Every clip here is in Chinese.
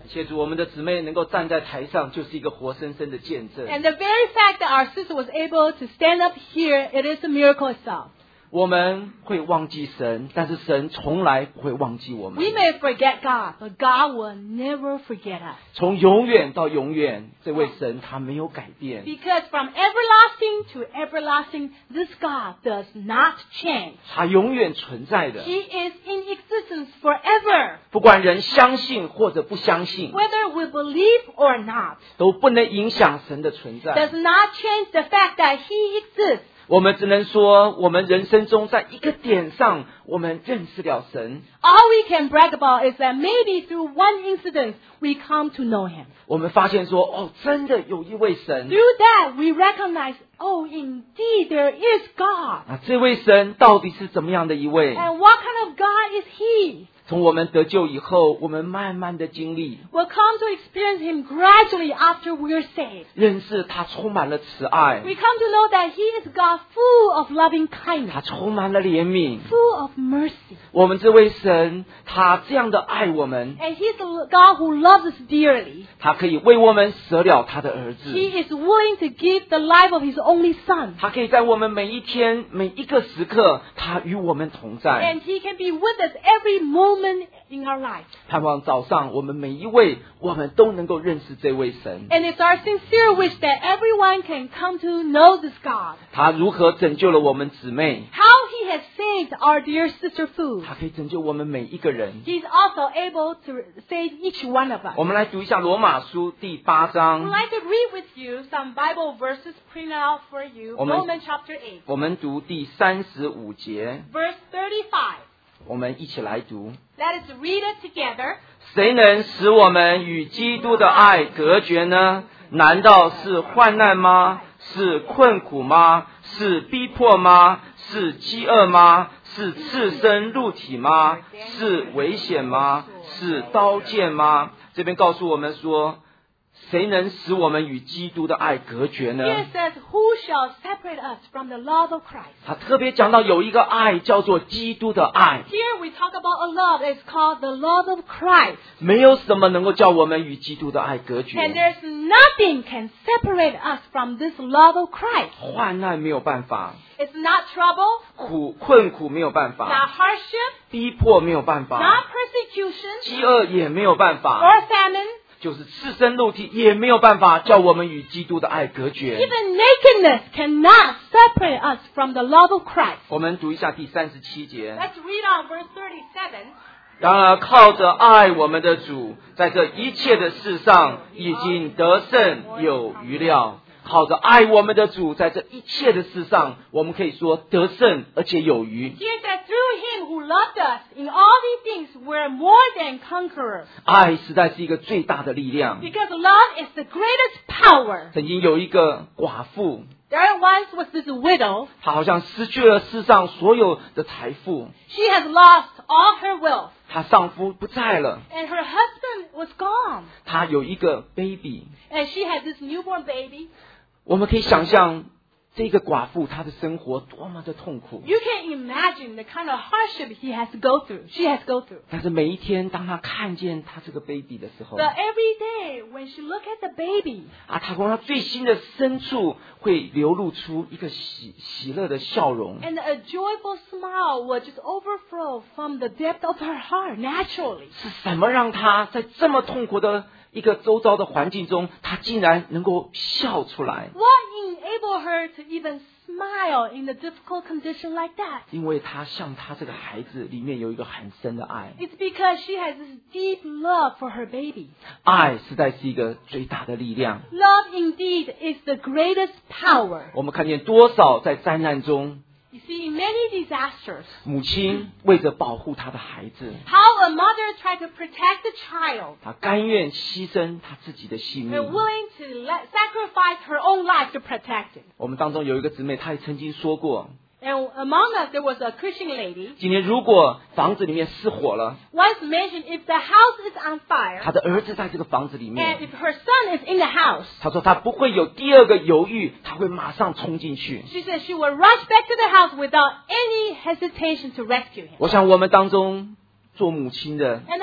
谢主，我们的姊妹能够站在台上，就是一个活生生的见证。 And the very fact that our sister was able to stand up here, it is a miracle itself. 我们会忘记神，但是神从来不会忘记我们。 We may forget God, but God will never forget us. 从永远到永远，这位神他没有改变。 Because from everlasting to everlasting, this God does not change. 他永远存在的， He is in existence forever. 不管人相信或者不相信， Whether we believe or not, 都不能影响神的存在。 does not change the fact that He exists. 我们只能说，我们人生中在一个点上，我们认识了神。 All we can brag about is that maybe through one incident, we come to know Him. 我们发现说，哦，真的有一位神。 Through that, we recognize, oh, indeed, there is God. 那这位神到底是怎么样的一位？ And what kind of God is He? 从我们得救以后，我们慢慢的经历， We'll come to experience Him gradually after we're saved. 认识他充满了慈爱， We come to know that He is God full of loving 他 kindness, 充满了怜悯。 full of mercy. 我们这位神，他这样的爱我们， And He's the God who loves us dearly. 他可以为我们舍了他的儿子， He is willing to give the life of His only Son. 他可以在我们每一天每一个时刻，他与我们同在。 And He can be with us every moment in our life. 盼望早上我们每一位，我们都能够认识这位神， And it's our sincere wish that everyone can come to know this God. 他如何拯救了我们姊妹， How He has saved our dear sister Fu. 他可以拯救我们每一个人。 He's also able to save each one of us. 我们来读一下罗马书第8 I'd 章， like to read with you some Bible verses printed out for you. 我们- Romans chapter 8, 我们读第35节， verse 35. 我们一起来读。 Let us read it together. 谁能使我们与基督的爱隔绝呢？难道是患难吗？是困苦吗？是逼迫吗？是饥饿吗？是赤身露体吗？是危险吗？是刀剑吗？这边告诉我们说，谁能使我们与基督的爱隔绝呢？ Here it says, who shall separate us from the love of Christ? 他特别讲到有一个爱叫做基督的爱， Here we talk about a love. It's called the love of Christ. 没有什么能够叫我们与基督的爱隔 And 绝。 there's nothing can separate us from this love of Christ. 患难没有办法， It's not trouble, 困苦没有办法， not hardship, 逼迫没有办法， not persecution, 饥饿也没有办法， or famine. 就是赤身露体也没有办法叫我们与基督的爱隔绝。 Even nakedness cannot separate us from the love of Christ. 我们读一下第37节。 Let's read on verse 37. 然而靠着爱我们的主，在这一切的事上已经得胜有余了。靠着爱我们的主，在这一切的事上，我们可以说得胜而且有余。 Here that through Him who loved us, in all these things we're more than conquerors. 爱实在是一个最大的力量。 Because love is the greatest power. 曾经有一个寡妇， There once was this widow. 她好像失去了世上所有的财富， She has lost all her wealth. 她丈夫不在了， And her husband was gone. 她有一个 baby。 And she had this newborn baby. 我们可以想象这个寡妇她的生活多么的痛苦。 You can imagine the kind of hardship she has to go through. She has to go through. 但是每一天，当她看见她这个 baby 的时候， But every day when she looked at the baby, 她从她最心的深处会流露出一个喜乐的笑容。 and a joyful smile would just overflow from the depth of her heart naturally. 是什么让她在这么痛苦的一个周遭的环境中，她竟然能够笑出来？ What enabled her to even smile in a difficult condition like that? 因为她像她这个孩子里面有一个很深的爱， It's because she has this deep love for her baby. 爱实在是一个最大的力量。 Love indeed is the greatest power. 我们看见多少在灾难中， You see, in many disasters, 母亲为着保护她的孩子， how a mother tried to protect the child 她甘愿牺牲她自己的性 and 命。 willing to sacrifice her own life to protect it. 我们当中有一个姊妹，她也曾经说过， And among us, there was a Christian lady 今天如果房子里面失火了， once mentioned if the house is on fire 她的儿子在这个房子里 and 面， if her son is in the house, 她说她不会有第二个犹豫，她会马上冲进去。 she said she would rush back to the house without any hesitation to rescue him. 我想我们当中做母亲的， And I believe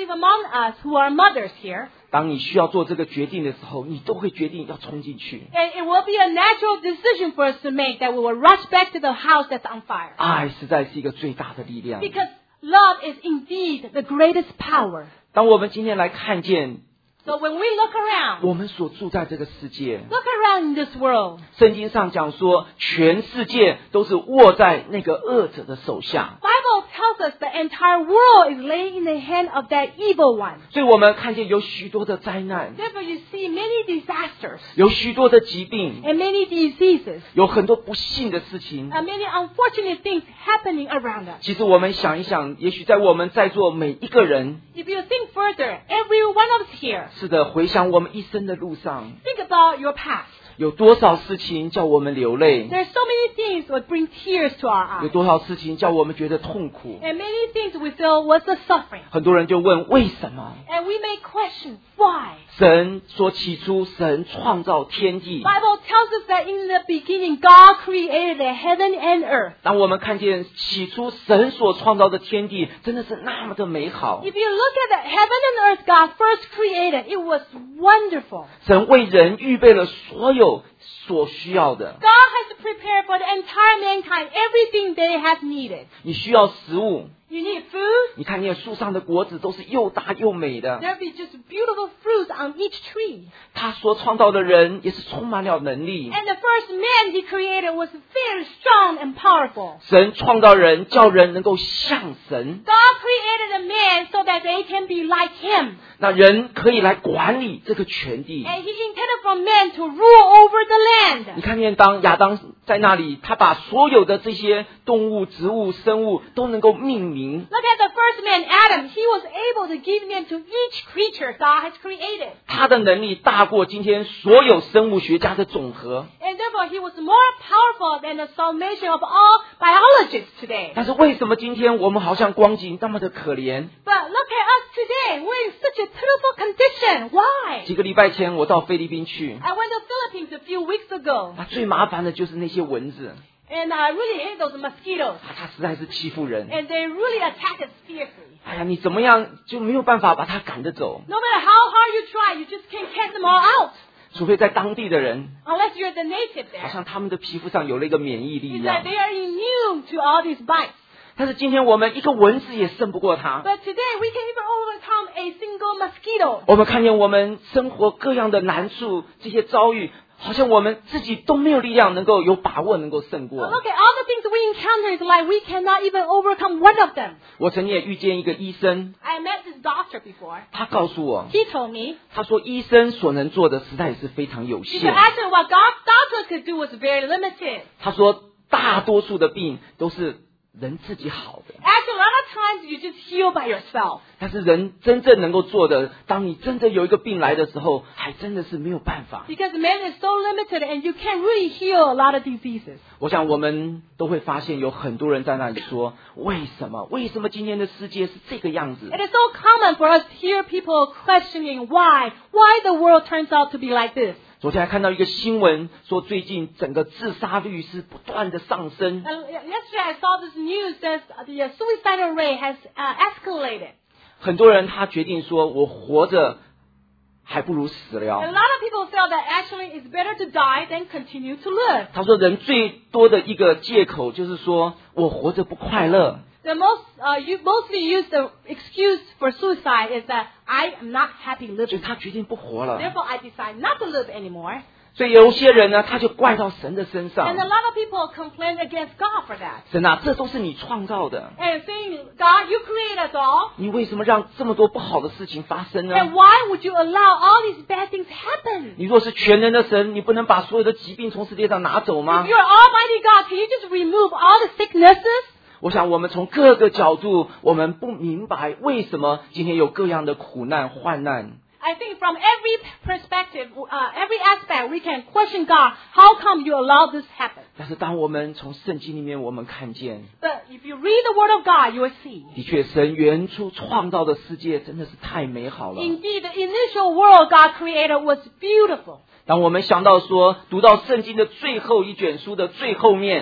believe among us who are mothers here, 当你需要做这个决定的时候，你都会决定要冲进去。 and it will be a natural decision for us to make that we will rush back to the house that's on fire. 爱实在是一个最大的力量。 Because love is indeed the greatest power. 当我们今天来看见 So when we look around, 我们所住在这个世界， look around in this world, 圣经上讲说，全世界都是握在那个恶者的手下。 Bible tells us the entire world is laying in the hand of that evil one. 所以我们看见有许多的灾难， Therefore, you see many disasters 有许多的疾病， and many diseases 有很多不幸的事情。 and many unfortunate things happening around us. 其实我们想一想，也许在我们在座每一个人， If you think further, every one of us here, 是的，回想我们一生的路上， think about your past. 有多少事情叫我们流泪， There are so many things that bring tears to our 有 eyes. 多少事情叫我们觉得痛苦。 And many things we feel was the suffering. 很多人就问为什么？ And we may question why. 神说起初神创造天地， Bible tells us that in the beginning, God created the heaven and earth. 当我们看见起初神所创造的天地真的是那么的美好， If you look at the heaven and earth God first created, it was wonderful. 神为人预备了所有所需要的。 God has prepared for the entire mankind everything they have needed. 你需要食物， You need food. 你看见树上的果子都是又大又美的。 There'll be just beautiful fruits on each tree. 他所创造的人也是充满了能力。 And the first man he created was very strong and powerful. 神创造人，叫人能够像神， God created a man so that they can be like him. 那人可以来管理这个全地。 And he intended for men to rule over the 你 land. 看见当亚当在那里，他把所有的这些动物、植物、生物都能够命名。 Look at the first man, Adam. He was able to give name to each creature God has created. 他的能力大过今天所有生物学家的总和。 And therefore, he was more powerful than the summation of all biologists today. 但是为什么今天我们好像光景那么的可怜？ But look at us today. We're in such a pitiful condition. Why? 几个礼拜前我到菲律宾去， I went to Philippines a few weeks ago. 最麻烦的就是那些蚊子， And I really hate those mosquitoes. 它实在是欺负人。 And they really attack us fiercely. 哎呀，你怎么样就没有办法把它赶得走， No matter how hard you try, you just can't get them all out. 除非在当地的人， Unless you're the native 好 there. 像他们的皮肤上有了一个免疫力一 It's 样 that。they are immune to all these bites. 但是今天我们一个蚊子也胜不过它。 But today we can even overcome a single mosquito. 我们看见我们生活各样的难处，这些遭遇，好像我们自己都没有力量能够有把握能够胜过。 Look at all the things we encounter. It's like we cannot even overcome one of them. 我曾经也遇见一个医生， I met this doctor before. 他告诉我， He told me, 他说医生所能做的实在是非常有 he said 限。 actually what doctors could do was very limited. 他说大多数的病都是人自己好的， Actually, a lot of times you just heal by yourself. 但是人真正能够做的，当你真正有一个病来的时候，还真的是没有办法。 Because man is so limited and you can't really heal a lot of diseases. 我想我们都会发现有很多人在那里说，为什么今天的世界是这个样子？ It is so common for us to hear people questioning why the world turns out to be like this. 昨天还看到一个新闻，说最近整个自杀率是不断的上升。 Yesterday I saw this news that the suicidal rate has escalated. 很多人他决定说，我活着还不如死 A 了。 lot of people feel that actually it's better to die than continue to live. 他说，人最多的一个借口就是说我活着不快乐。 The you mostly use the excuse for suicide is that I am not happy 所以 living. 他决定不活了。 Therefore, I decide not to live anymore. 所以有些人呢，他就怪到神的身上 And a。lot of people complain against God for that. 神啊，这都是你创造的， And saying, God, you create us all. 你为什么让这么多不好的事情发生呢？ And why would you allow all these bad things happen? 你若是全能的神，你不能把所有的疾病从世界上拿走 If 吗？ you're Almighty God, can you just remove all the sicknesses? 我想我们从各个角度，我们不明白为什么今天有各样的苦难、患难。 I think from every perspective, every aspect, we can question God. How come you allow this happen? 但是当我们从圣经里面我们看见， But if you read the Word of God, you will see. 的确神原初创造的世界真的是太美好了。 Indeed, the initial world God created was beautiful. 当我们想到说，读到圣经的最后一卷书的最后面，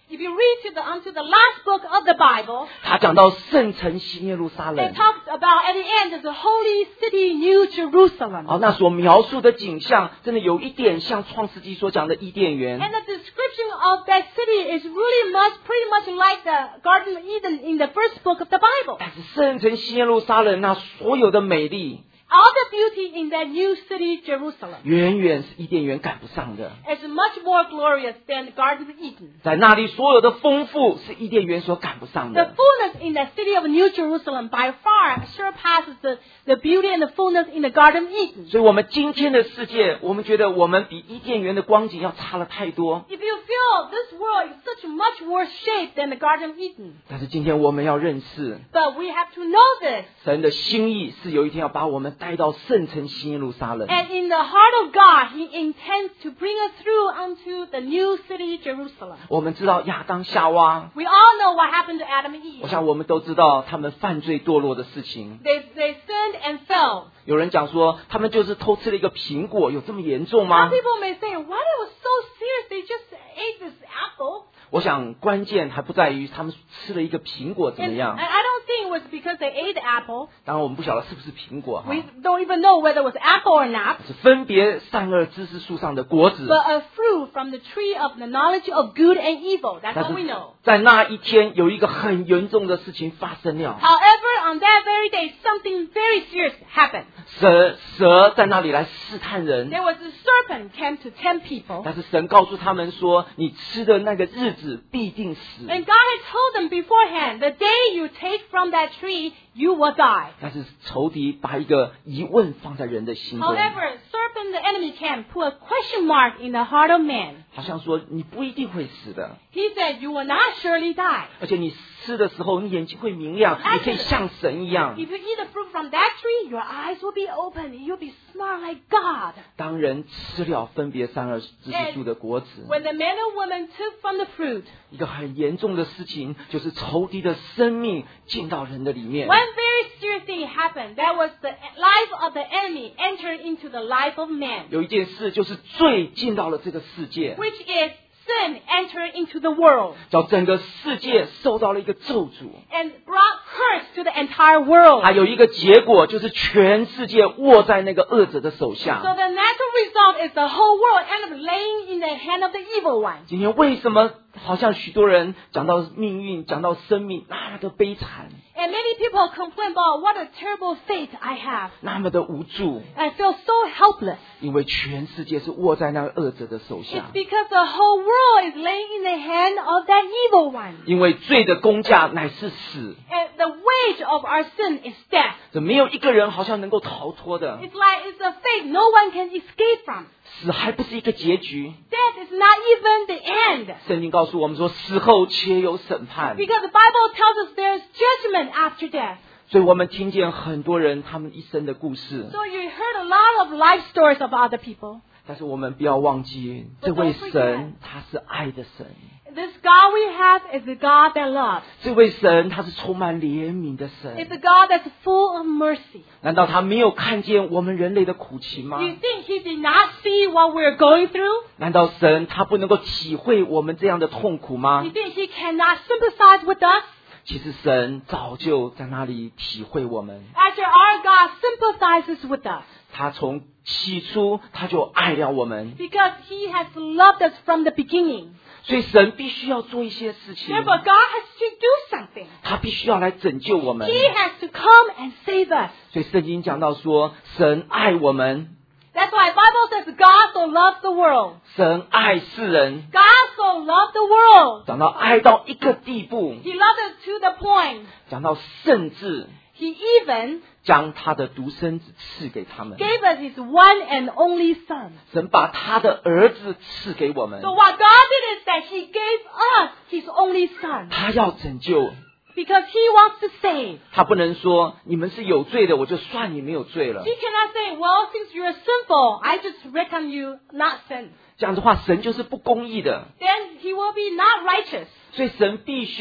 If you read unto the last book of the Bible, 他讲到圣城新耶路撒 it 冷。 talks about at the end of the holy city, New Jerusalem. 好，那所描述的景象，真的有一点像创世纪所讲的伊甸园。 And the description of that city is really pretty much like the Garden of Eden in the first book of the Bible. 但是圣城新耶路撒冷那所有的美丽， All the beauty in that new city, Jerusalem, 远远是伊甸园赶不上的。 is much more glorious than the Garden of Eden. 在那里所有的丰富是伊甸园所赶不上 The 的。 fullness in the city of New Jerusalem by far surpasses the beauty and the fullness in the Garden of Eden. 所以我们今天的世界，我们觉得我们比伊甸园的光景要差了太多。 If you feel this world is such much worse shape than the Garden of Eden, 但是今天我们要认识， but we have to know this. 神的心意是有一天要把我们带到圣城新耶路撒冷。 And in the heart of God, He intends to bring us through unto the new city, Jerusalem. 我们知道亚当夏娃， We all know what happened to Adam and 我 Eve. 想我们都知道他们犯罪堕落的事情。 They sinned and fell. 有人讲说，他们就是偷吃了一个苹果，有这么严重 Some 吗？ people may say, why it was so serious? They just ate this apple. 我想关键还不在于他们吃了一个苹果怎么 And 样， I don't think it was because they ate the apple. 当然我们不晓得是不是苹果哈， We don't even know whether it was apple or not. 是分别善恶知识树上的果子。 But a fruit from the tree of the knowledge of good and evil. That's 但 what we 是 know. 在那一天有一个很严重的事情发生了， However, on that very day, something very serious happened. 蛇在那里来试探人， There was a serpent came to tempt people. 但是神告诉他们说，你吃的那个日子必定死。 And God had told them beforehand, the day you take from that tree, you will die. 但是仇敌把一个疑问放在人的心中， However, serpent, the enemy, came, put a question mark in the heart of man. 好像说你不一定会死的， He said, you will not surely die. 而且你吃的时候，你眼睛会明亮，你可以像神一样。 If you eat the fruit from that tree, your eyes will be open and you'll be smart like God. 当人吃了分别善恶知识树的果子， When the man and woman took from the fruit, 一个很严重的事情就是仇敌的生命进到人的里面。 one very serious thing happened. That was the life of the enemy entered into the life of man, 有一件事就是罪进到了这个世界， which is sin entered into the world 叫整个世界受到了一个咒诅。 and brought curse to the entire world. 还有一个结果就是全世界握在那个恶者的手 So 下。 the natural result is the whole world ended up laying in the hand of the evil one. 今天为什么好像许多人讲到命运、讲到生命那么的悲惨， And many people complain about what a terrible fate I have. 那么的无助？ I feel so helpless. 因为全世界是握在那个恶者的手 It's 下。 because the whole world is laying in the hand of that evil one. 因为罪的工价乃是死， And the wage of our sin is death. 这没有一个人好像能够逃脱的。 It's like it's a fate no one can escape from. 死还不是一个结局。 Death is not even the end. 圣经告诉我们说，死后且有审判。 Because the Bible tells us there's judgment after death. 所以我们听见很多人他们一生的故事， So you heard a lot of life stories of other people. 但是我们不要忘记，这位神他是爱的神， This God we have is the God that loves. 这位神他是充满怜悯的 It's 神。 a God that's full of mercy. 难道他没有看见我们人类的苦情吗？ You think He did not see what we're going through? 难道神他不能够体会我们这样的痛苦吗 You？think He cannot sympathize with us? 其实神早就在那里体会我们， Actually, our God sympathizes with us 他从起初他就爱了我们， because He has loved us from the beginning. 所以神必须要做一些事情， Therefore, God has to do something. 他必须要来拯救我们。 He has to come and save us. 所以圣经讲到说，神爱我们， That's why the Bible says God so loved the world. 神爱世人， God so loved the world. 讲到爱到一个地步， He loved us to the point. 讲到甚至 He even 将他的独生子赐给他们。 gave us His one and only Son. 神把他的儿子赐给我们 So，what God did is that He gave us His only Son 他要拯救。 because He wants to save. 他不能说你们是有罪的，我就算你没有罪了 He。cannot say, well, since you're sinful, I just reckon you not sin. 这样的话，神就是不公义的。 Then He will be not righteous. 所以神必须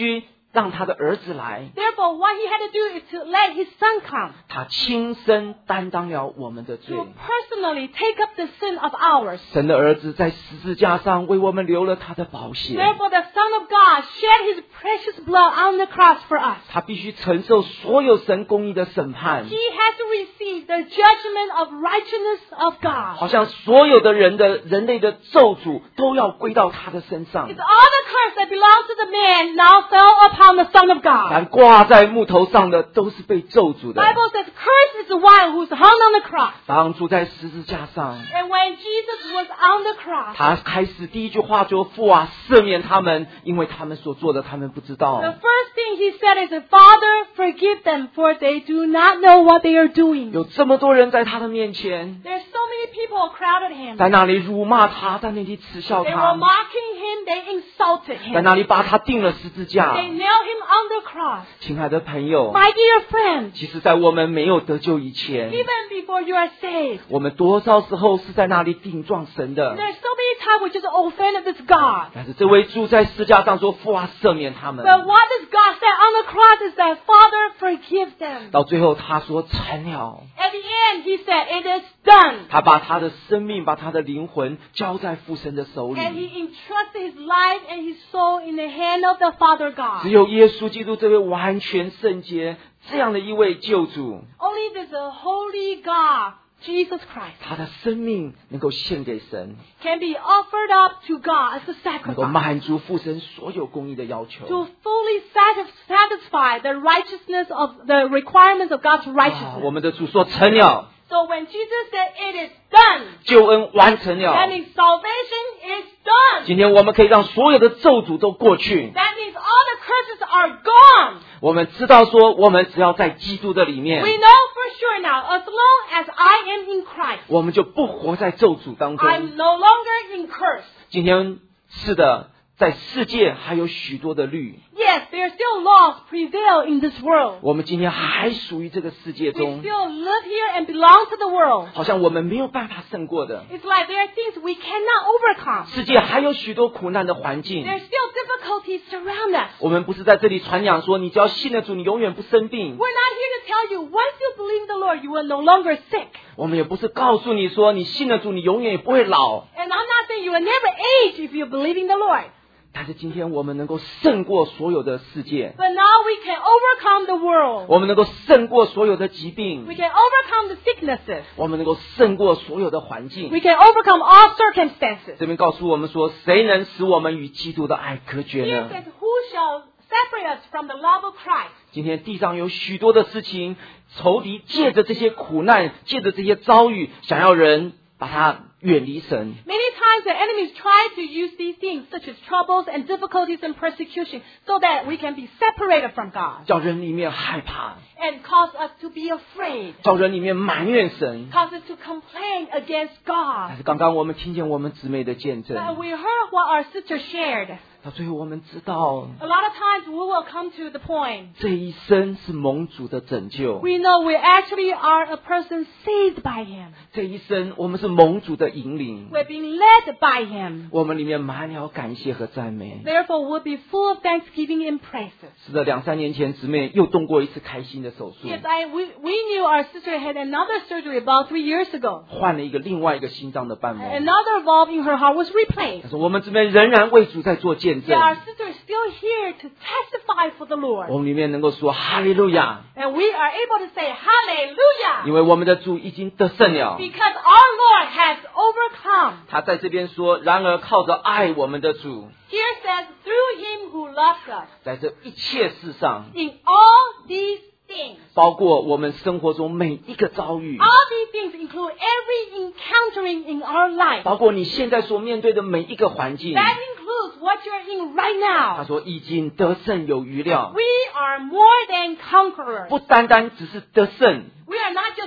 让他的儿子来， Therefore, what he had to do is to let his son come 他亲身担当了我们的罪。 to personally take up the sin of ours. 神的儿子在十字架上为我们流了他的宝血， Therefore, the Son of God shed his precious blood on the cross for us. 他必须承受所有神公义的审判， He has to receive the judgment of righteousness of God. 好像所有的人类的咒诅都要归到他的身上。 It's all the curse that belongs to the man now fell upon the Son of God. 凡挂在木头上的都是被咒诅的。 Bible says, cursed is the one who's hung on the cross. 当主在十字架上， And when Jesus was on the cross, 他开始第一句话就父啊，赦免他们，因为他们所做的他们不知道。 the first thing he said is, Father, forgive them, for they do not know what they are doing. 有这么多人在他的面前， There's so many people crowded him. 在那里辱骂他，在那里耻笑 They were 他， mocking him, they insulted 在 him. 那里把他钉了十字架。 They nailed him on the cross. 亲爱的朋友， My dear friends, 其实在我们没有得救以前， even before you are saved, 我们多少时候是在那里顶撞神的。 there's so many times we just offended this God. 但是这位主在十字架上说：“父啊，赦免他们。 But what does God say on the cross is that, Father, forgive them. ” 到最后他说：“成了。 At the end, he said, it is done. ” 他把他的生命、把他的灵魂交在父神的手 And 里。 he entrusted his life and his soul in the hand of the Father 只 God. 有耶稣基督这位完全圣洁这样的一位救主， Only there's a holy God, Jesus Christ, 他的生命能够献给神， can be offered up to God as a 能够 sacrifice 满足父神所有公义的要求。 to fully satisfy the righteousness of the requirements of God's 啊 righteousness. 我们的主说成了， So when Jesus said it is done, 救恩完成了。 that means salvation is done. 今天我们可以让所有的咒诅都过去。 That means all the curses are gone. 我们知道说，我们只要在基督的里面 We，know for sure now, as long as I am in Christ, 我们就不活在咒诅当 I'm 中。 no longer in curse. 今天是的，在世界还有许多的律， Yes, there are still laws prevail in this world. 我们今天还属于这个世界 We 中， still live here and belong to the world. 好像我们没有办法胜过的。 It's like there are things we cannot overcome. 世界还有许多苦难的环境， There are still difficulties surround us. 我们不是在这里传讲说，你只要信了主，你永远不生病。 We're not here to tell you once you believe the Lord, you will no longer sick. 我们也不是告诉你说，你信了主，你永远也不会老。 And I'm not saying you will never age if you believe in the Lord. 但是今天我们能够胜过所有的世界， But now we can overcome the world. 我们能够胜过所有的疾病 We，can overcome the sicknesses. 我们能够胜过所有的环境。 We can overcome all circumstances. 这边告诉我们说，谁能使我们与基督的爱隔绝 Here 呢？ says, who shall separate us from the love of Christ? 今天地上有许多的事情，仇敌借着这些苦难，借着这些遭遇，想要人把他远离神。 Many times the enemies try to use these things, such as troubles and difficulties and persecution, so that we can be separated from God 叫人里面害怕， and cause us to be afraid, 叫人里面埋怨神。 cause us to complain against 但 God. 是刚刚我们听见我们姊妹的见 But 证， we heard what our sister shared. 到最后我们知道， A lot of times we will come to the point. 这一生是蒙主的拯救， We know we actually are a person saved by Him. 这一生我们是蒙主的引领， We're being led by Him. 我们里面满了感谢和赞美。 Therefore, we'll be full of thanksgiving and praises. 是的，2-3年前姊妹又动过一次开心的手术， Yes, we knew our sister had another surgery about 3 years ago. 换了另外一个心脏的瓣膜。 Another valve in her heart was replaced. 但是我们姊妹仍然为主在做见 Yeah, 证， our sister is still here to testify for the 我 Lord. 们里面能够说哈利路亚， And we are able to say hallelujah 因为我们的主已经得胜了。 because our Lord has overcome. 他在这边说，然而靠着爱我们的主， Here says, through Him who loves us, 在这一切事上， in all these things. 包括我们生活中每一个遭遇， All these things include every encountering in our life. 包括你现在所面对的每一个环境。 That includes what you're in right 他 now. 说已经得胜有余了， We are more than conquerors. 不单单只是得胜， We are not just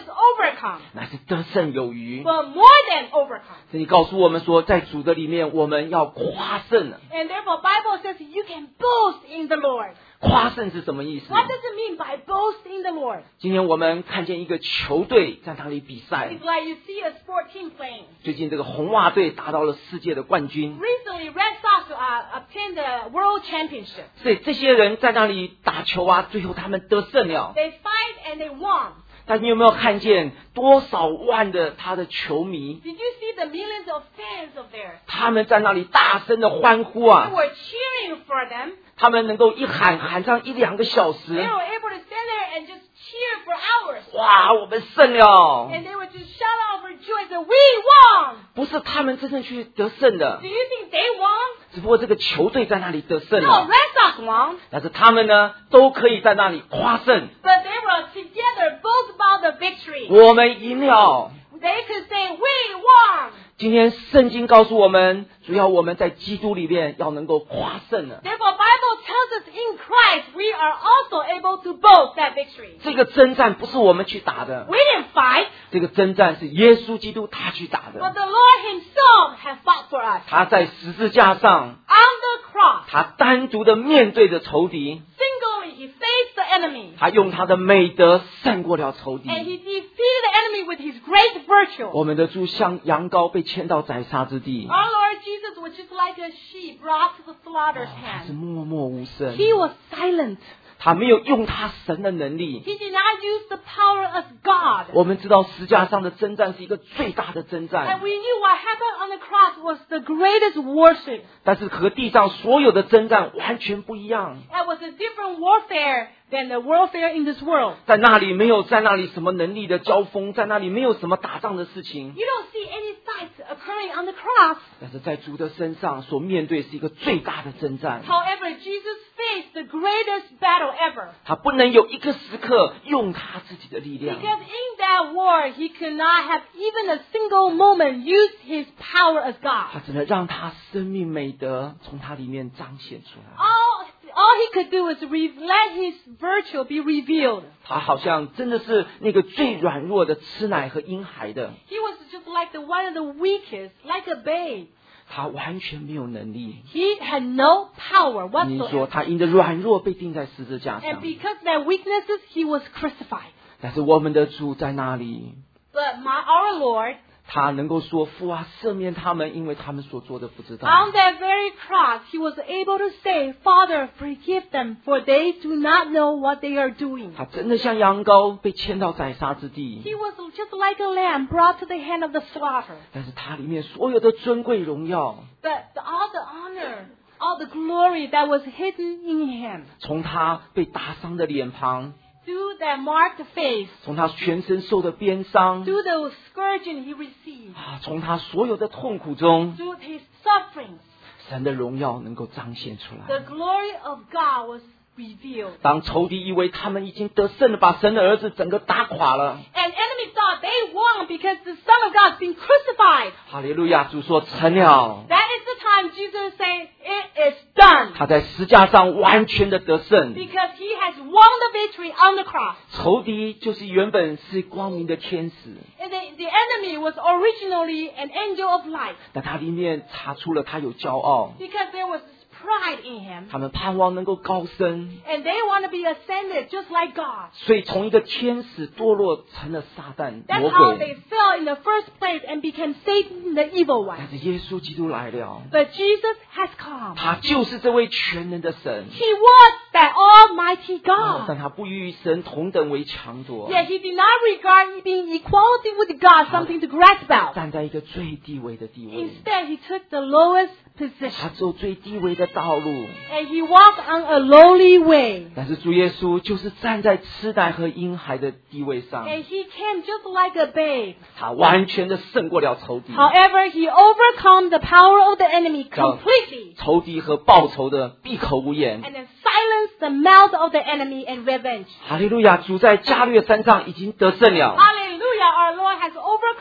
overcome, 乃是得胜有余。 but more than overcome. 这里告诉我们说，在主的里面，我们要夸胜了。 And therefore, Bible says you can boast in the Lord. 夸胜是什么意思？ What does it mean by boast in the Lord? 今天我们看见一个球队在那里比赛， It's like you see a sport team playing. 最近这个红袜队达到了世界的冠军， Recently, Red Sox obtained the World Championship. 所以这些人在那里打球啊，最后他们得胜了。 They fight and they won. 但你有没有看见多少万的他的球迷， Did you see the millions of fans of theirs? 他们在那里大声的欢呼 They 啊！ were cheering for them. 他们能够一喊上1-2个小 They 时， were able to stand there and just cheer for hours. 哇，我们胜了！ And they would just shout out for joy that we won. 不是他们真正去得胜的 Do，you think they won? 只不过这个球队在那里得胜 No, 了。 Red Sox won. 但是他们呢，都可以在那里夸胜， But they were together both about the victory. 我们赢了。 They could say, we won. 今天圣经告诉我们，主要我们在基督里面要能够夸胜了。 Therefore, Bible tells us in Christ we are also able to boast that victory. 这个征战不是我们去打的， We didn't fight, 这个征战是耶稣基督他去打 but 的。 the Lord Himself has fought for us. 他在十字架上， On the cross, 他单独的面对着仇敌， singly He faced the enemy. 他用他的美德胜过了仇敌。 And He defeated the enemy with His great virtue. 我们的主像羊羔被牵到宰杀之地， Our Lord Jesus was just like a sheep brought to the slaughter's 他是 hand. 默默无声， He was silent. 他没有用他神的能力。 He did not use the power of God. 我们知道十字架上的征战是一个最大的征 And 战， we knew what happened on the cross was the greatest warfare. 但是和地上所有的征战完全不一样。 It was a different warfare than the warfare in this world. 在那里没有在那里什么能力的交锋，在那里没有什么打仗的事情， You don't see any fights occurring on the cross. 但是在主的身上所面对是一个最大的征战。 However, Jesus faced the greatest battle ever. 他不能有一个时刻用他自己的力量， Because in that war, he could not have even a single moment used his power as 他 God. 只能让他生命美德从他里面彰显出来。 All he could do is let his virtue be revealed. 他好像真的是那个最软弱的吃奶和婴孩的， He was just like the one of the weakest, like a babe. 他完全没有能力。 He had no power 你说 whatsoever. 他因着软弱被钉在十字架 And 上， because of their weaknesses, he was crucified. 但是我们的主在那里， But our Lord, 他能够说父啊，赦免他们，因为他们所做的不知道。 on that very cross, he was able to say, Father, forgive them, for they do not know what they are doing. 他真的像羊羔被牵到宰杀之地， He was just like a lamb brought to the hand of the slaughter. 但是他里面所有的尊贵荣耀， But all the honor, all the glory that was hidden in him, 从他被打伤的脸庞， through that marked face, 从他全身受的鞭伤， through the scourging he received, 从他所有的痛苦中， through his sufferings, 神的荣耀能够彰显出来。 the glory of God was revealed. 当仇敌以为他们已经得胜了，把神的儿子整个打垮了， And enemy thought they won because the Son of God has been crucified. 哈利路亚！主说成了， That is the time Jesus said, it is done. 他在十字架上完全的得胜。 Because he has won the victory on the cross. 仇敌就是原本是光明的天使， And the enemy was originally an angel of light. 但他里面查出了他有骄傲， Because there was this pride in him. 他们盼望能够高升， And they want to be ascended just like God. 所以从一个天使堕落成了撒旦 That's 魔 how 鬼。 they fell in the first place and became Satan, the evil 但 one. 是耶稣基督来了， But Jesus has come. 他就是这位全能的神， He was that almighty God. 但他不与神同等为强夺， Yet he did not regard being equality with God something to grasp about. 站在一个最低微的地位， Instead, he took the lowest 他 position. 走最低微的道路。 And he walked on a lowly way. 但是主耶稣就是站在痴呆和婴孩的地位上， And he came just like a babe. 他完全的胜过了仇敌， However, he overcome the power of the enemy completely 仇敌和报仇的闭口无言。 and then silenced the mouth of the enemy and revenge. 哈利路亚！主在加略山上已经得胜了， Hallelujah, our Lord has overcome on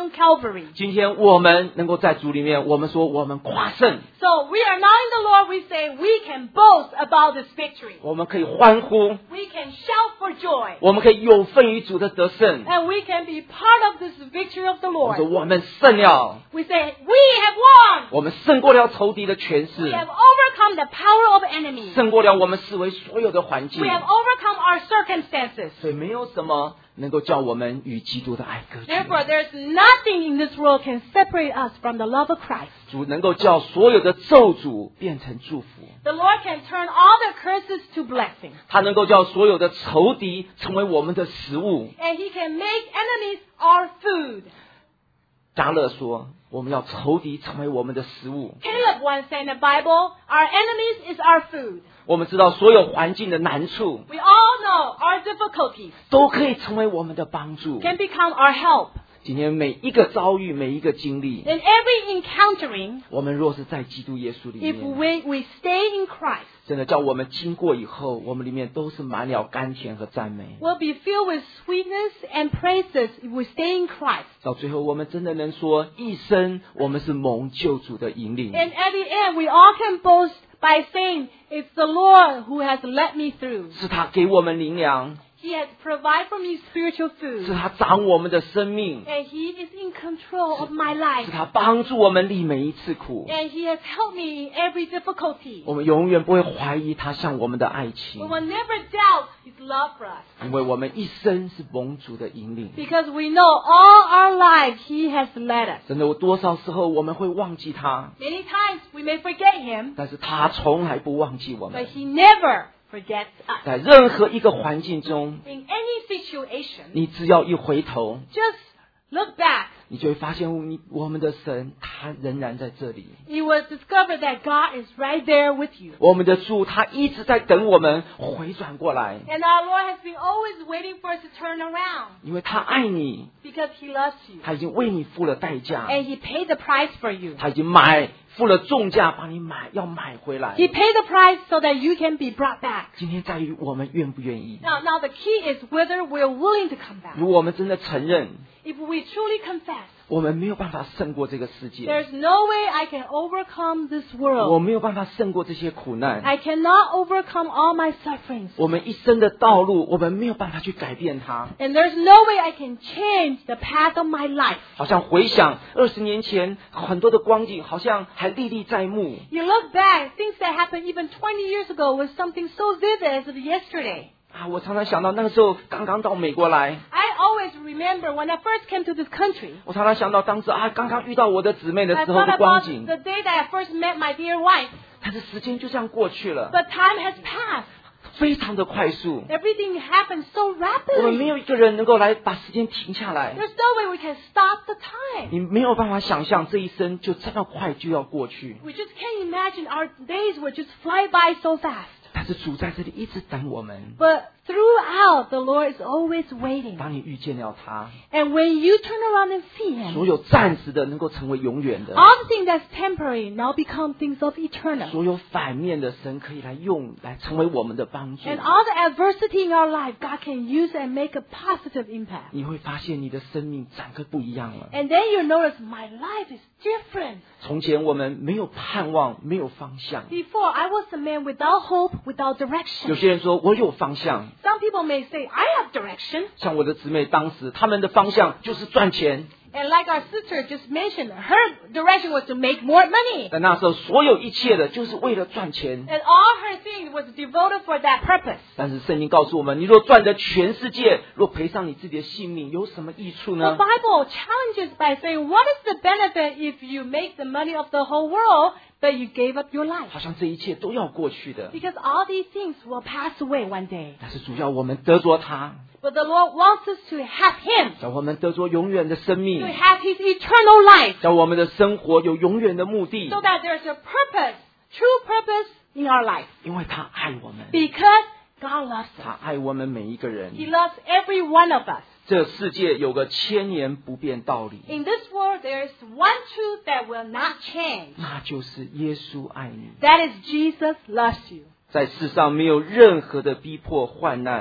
on Calvary. 今天我们能够在主里面，我们说我们夸胜， So we are now in the Lord, we say we can boast about this victory. 我们可以欢呼， We can shout for joy. 我们可以有份于主的得胜。 And we can be part of this victory of the 我说 Lord. 我们胜了， We say we have won. 我们胜过了仇敌的权 We 势， have overcome the power of enemies. 胜过了我们视为所有的环境 We。have overcome our circumstances. 所以没有什么能够叫我们与基督的爱隔绝。 Therefore, there's nothing in this world can separate us from the love of Christ. 主能够叫所有的咒诅变成祝福， The Lord can turn all the curses to blessings. 他能够叫所有的仇敌成为我们的食物。 And He can make enemies our food. 加勒说，我们要仇敌成为我们的食物。 Caleb once said in the Bible, our enemies is our food. 我们知道所有环境的难处 We all know our difficulties 都可以成为我们的帮助。 can become our help. 今天每一个遭遇，每一个经历， In every encountering, 我们若是在基督耶稣里 if 面， we stay in Christ, 真的叫我们经过以后，我们里面都是满了甘甜和赞美。 we'll be filled with sweetness and praises if we stay in Christ. 到最后，我们真的能说，一生我们是蒙救主的引领。 And at the end, we all can boast by saying, it's the Lord who has led me through. 是他给我们灵粮， He has provided for me spiritual 是 food. 他掌我们的生命， And He is in control of my 是 life. 他帮助我们历每一次苦。 And He has helped me in every difficulty. 我们永远不会怀疑他向我们的爱 We 情， will never doubt His love for us. 因为我们一生是蒙主的引领。 Because we know all our life He has led us. 真的，我多少时候我们会忘记他， Many times we may forget Him, 但是他从来不忘记我 but 们。 He never forgets us. 在任何一个环境中， In any situation, 你只要一回头， just look back. 你就会发现我们的神他仍然在这里， You will discover that God is right there with you. 我们的主他一直在等我们回转过来， And our Lord has been always waiting for us to turn around 因为他爱你， because He loves you. 他已经为你付了代价， And He paid the price for you. 他已经付了重价帮你要买回来。 He paid the price so that you can be brought back. 今天在于我们愿不愿意。 Now the key is whether we're willing to come back. 如果我们真的承认 If we truly confess, 我们没有办法胜过这个世界， there's no way I can overcome this 我 world. 没有办法胜过这些苦难， I cannot overcome all my sufferings. 我们一生的道路，我们没有办法去改变它。 And there's no way I can change the path of my life. 好像回想20年前很多的光景，好像还历历在目。 You look back, things that happened even 20 years ago was something so vivid as yesterday. 我常常想到那个时候刚刚到美国来， I always remember when I first came to this country. 我常常想到当时刚刚遇到我的姊妹的 I 时候 thought 的光 about 景， the day that I first met my dear wife. 但是时间就这样过去了， But time has passed. 非常的快速。 Everything happened so 我们没 rapidly. 有一个人能够来把时间停下来， There's no way we can stop the time. 你没有办法想象这一生就这么快就要过去。 We just can't imagine our days would just fly by so fast. 但是主在这里一直等我们。 But throughout, the Lord is always waiting. 当你遇见了他， And when you turn around and see 所 Him, 有暂时的能够成为永远的， all the things that's temporary now become things of eternal. 所有反面的神可以来成为我们的帮助。 And all the adversity in our life, God can use and make a positive impact. 你会发现你的生命整个不一样了。 And then you notice my life is different. 从前我们没有盼望，没有方向。 Before, I was a man without hope, without 有 direction. 些人说我有方向， Some people may say, I have direction. 像我的姊妹当时他们的方向就是赚钱， And like our sister just mentioned, her direction was to make more money. 但那时候所有一切的就是为了赚钱。 And all her thing was devoted for that purpose. 但是圣经告诉我们，你若赚得全世界，若赔上你自己的性命，有什么益处 The 呢？ Bible challenges by saying, what is the benefit if you make the money of the whole world, but you gave up your life? 好像这一切都要过去的， Because all these things will pass away one day. 但是主要我们得着他， But the Lord wants us to have Him, 叫我们得着永远的生 to 命， have His eternal life, 叫我们的生活有永远的目的 so，that there's a purpose, true purpose in our life. 因为他爱我们， Because God loves 他 us. 爱我们每一个人。 He loves every one of us. 这世界有个千年不变道理， In this world, there is one truth that will not change. 那就是耶稣爱你。 That is Jesus loves you. 在世上没有任何的逼迫患难，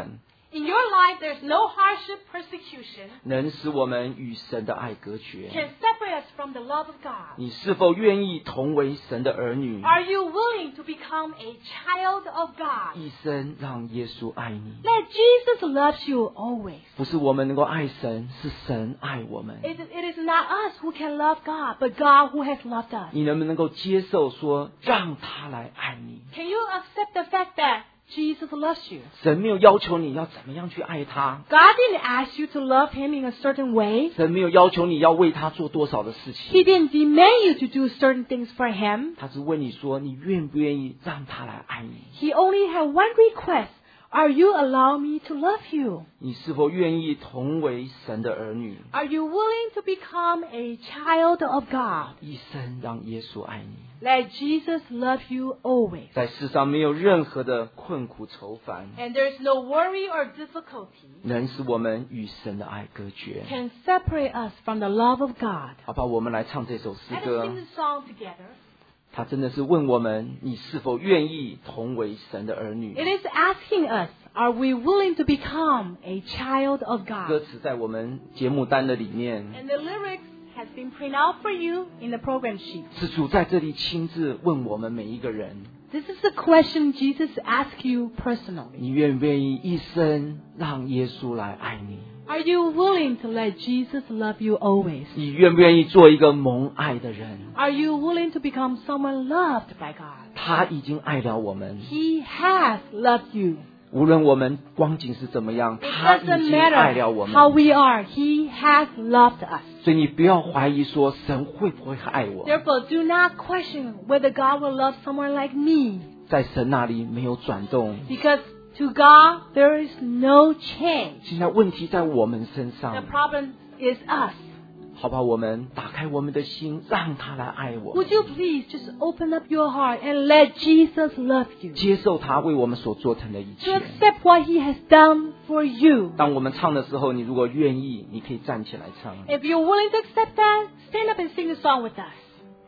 In your life, there's no hardship, persecution 能使我们与神的爱隔绝。 can separate us from the love of God. 你是否愿意同为神的儿女， Are you willing to become a child of God? 一生让耶稣爱你？ Let Jesus love you always. 不是我们能够爱神，是神爱我们。 It is not us who can love God, but God who has loved us. 你能不能够接受说，让他来爱你？ Can you accept the fact that Jesus loves you? 神没有要求你要怎么样去爱他， God didn't ask you to love Him in a certain way. 神没有要求你要为他做多少的事情， He didn't demand you to do certain things for Him. 他是问你说，你愿不愿意让他来爱你？ He only had one request. Are you allowing me to love you? 你是否愿意同为神的儿女， Are you willing to become a child of God? 一生让耶稣爱你？ Let Jesus love you always. 在世上没有任何的困苦愁烦， And there's no worry or difficulty 能使我们与神的爱隔绝。 can separate us from the love of God. 好吧，我们来唱这首诗 Let us 歌。 sing this song together. 他真的是问我们，你是否愿意同为神的儿女？ It is asking us, are we willing to become a child of 歌 God? 词在我们节目单的里面， And the lyrics has been printed out for you in the program sheet. 是主在这里亲自问我们每一个人： This is the question Jesus asks you personally. 你愿不愿意一生让耶稣来爱你？ Are you willing to let Jesus love you always? 你愿不愿意做一个蒙爱的人？ Are you willing to become someone loved by God? 他已经爱了我们， He has loved you. 无论我们光景是怎么样， It 他已 doesn't 经爱了 matter 我们。 how we are. He has loved us. 所以你不要怀疑说神会不会爱我， Therefore, do not question whether God will love someone like me. 在神那里没有转动。 Because to God, there is no change. 现在问题在我们身 The 上， problem is us. 好吧，我们打开我们的心，让他来爱我， Would you please just open up your heart and let Jesus love you? 接受他为我们所做成的一 To 切。 accept what He has done for you. 当我们唱的时候，你如果愿意，你可以站起来唱。 If you're willing to accept that, stand up and sing the song with us.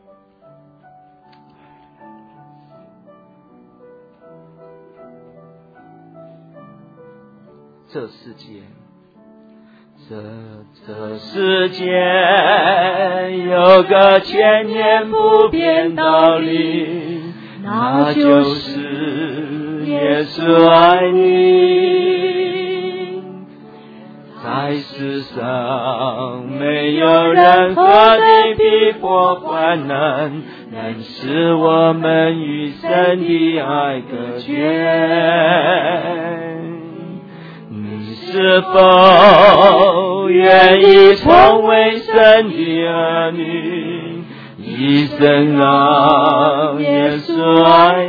这世界，这世界有个千年不变道理，那就是耶稣爱你。在世上没有任何的逼迫患难，能使我们与神的爱隔绝。你是否愿意成为神的儿女，一生让耶稣爱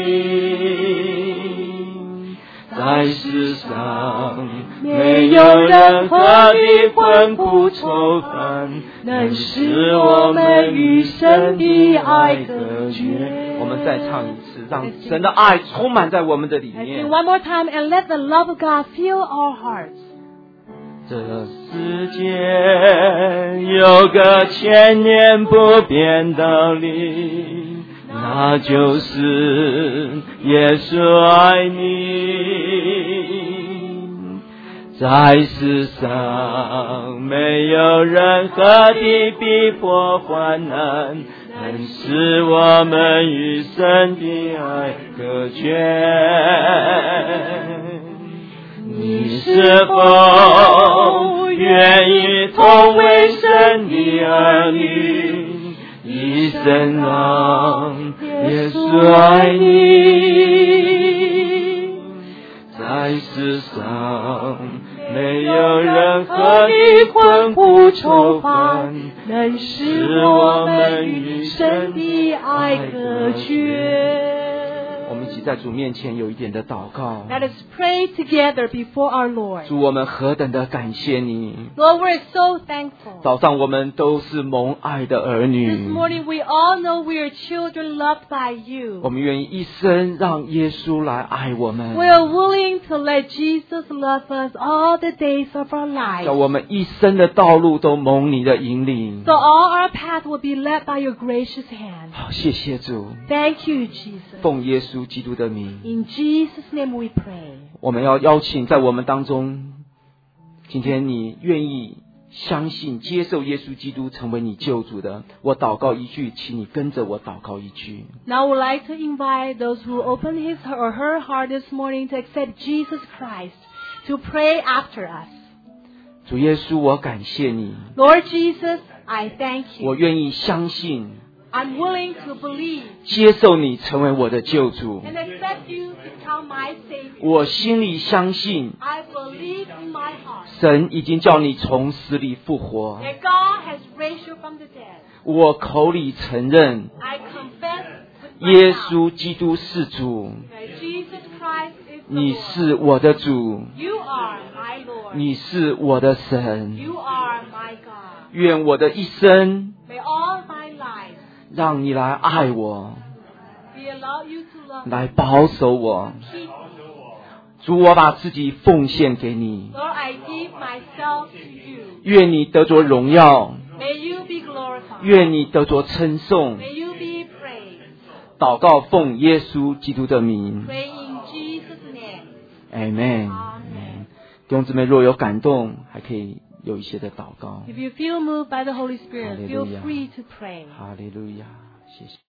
你？在世上没有任何的困苦愁烦，能使我们与神的爱隔绝。我们再唱一次，让神的爱充满在我们的里 Let's 面 sing。one more time and let the love of God fill our hearts. 这世界有个千年不变道理，那就是耶稣爱你。在世上没有任何的逼迫患难，能使我们与神的爱隔绝。你是否愿意同为神的儿女，一生让耶稣爱你？在世上没有任何的困苦愁烦，能使我们与神的爱隔绝。我们一起在主面前有一点的祷告。 Let us pray together before our Lord. 主，我们何等的感谢你！ Lord, we're so thankful. 早上我们都是蒙爱的儿 This 女， morning we all know we are children loved by you. 我们愿意一生让耶稣来爱我们， We are willing to let Jesus love us all the days of our 叫 life. 我们一生的道路都蒙你的引领。 So all our path will be led by your gracious hand. 好，谢谢主， Thank you, Jesus. 奉耶稣稣基督的名。 In Jesus' name we pray. 我们要邀请在我们当中，今天你愿意相信接受耶稣基督成为你救主的，我祷告一句，请你跟着我祷告一句。 Now I would like to invite those who open his or her heart this morning to accept Jesus Christ to pray after us. 主耶稣，我感谢你， Lord Jesus, I thank 我 you. 愿意相信 I'm willing to believe 接受你成为我的救主。 and accept you to become my Savior. 我心里相信 I believe in my heart 神已经叫你从死里复活， that God has raised you from the dead. 我口里承认 I confess with my 耶 mouth 稣基督是主， that Jesus Christ is the 你 Lord. 是我的主， You are my Lord. 你是我的神。 You are my God. 愿我的一生 May all my life 让你来爱我， be allowed you to love 来保守我。 keep me. 主，我把自己奉献给你， Lord, I give myself to you. 愿你得着荣耀， May you be glorified. 愿你得着称颂。 May you be praised. 祷告奉耶稣基督的名 Pray in Jesus' name. ，Amen。 Amen. 弟兄姊妹，若有感动，还可以有一些的祷告。 If you feel moved by the Holy Spirit, feel Hallelujah. free to pray. 哈利路亚，谢谢。